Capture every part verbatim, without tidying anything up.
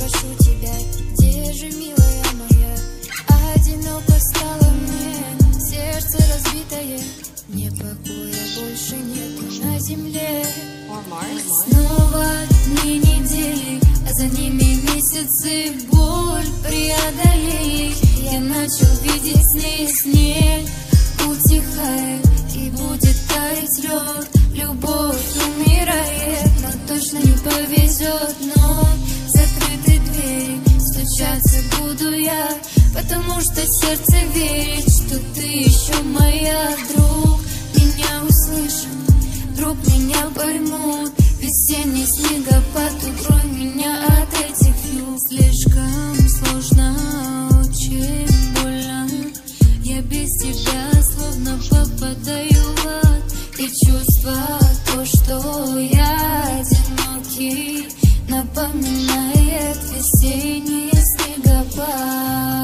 спрошу тебя, где же, милая моя? Одиноко стало мне, сердце разбитое, мне покоя больше нету на земле. Снова дни, недели, а за ними месяцы, боль преодолеть. Я начал видеть сны, снег утихает, и будет таять лед. Любовь умирает, но точно не повезет. Но закрыты двери, стучаться буду я, потому что сердце верит, что ты еще моя. Друг меня услышат, друг меня поймут. Весенний снегопад, укрой меня от этих юг. Слишком сложно, очень больно. Я без тебя словно попадаю в ад. И чувство то, что я одинокий, напоминает весенний снегопад.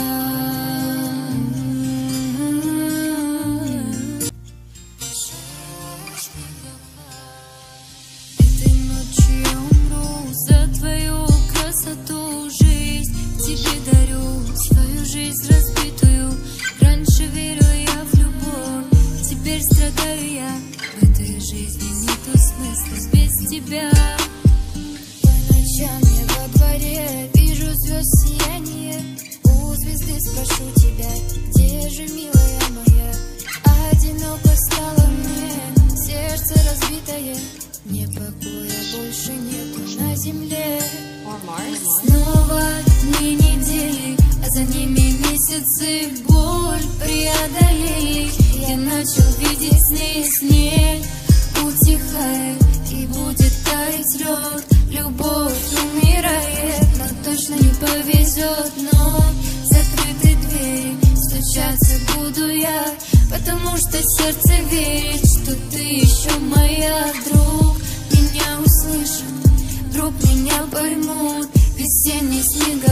Этой ночью я умру за твою красоту. Жизнь тебе дарю, свою жизнь разбитую. Раньше верю я в любовь, теперь страдаю я. В этой жизни нету смысла без тебя. По ночам я во дворе вижу звезд сияние. У звезды спрошу тебя, где же, милая моя? Одиноко стало мне, сердце разбитое, мне покоя больше нету на земле. Снова дни, недели, а за ними месяцы, боль преодолеть. Я начал видеть сны, снег утихает, и будет таять лед. Любовь умирает, но точно не повезет. Но закрыты двери, стучаться буду я, потому что сердце верит, что ты еще моя. Друг меня услышат, друг меня поймут. Весенний снег